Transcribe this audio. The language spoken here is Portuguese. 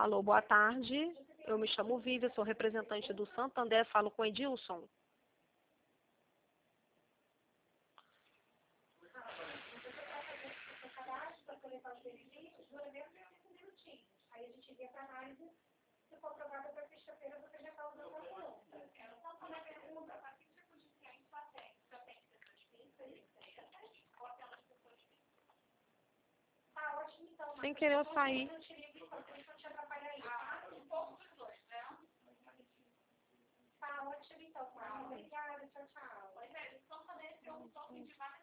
Alô, boa tarde. Eu me chamo Vivian, sou representante do Santander, falo com Edilson. Sem querer eu sair. Tá ótimo, então. Obrigada, tchau, tchau.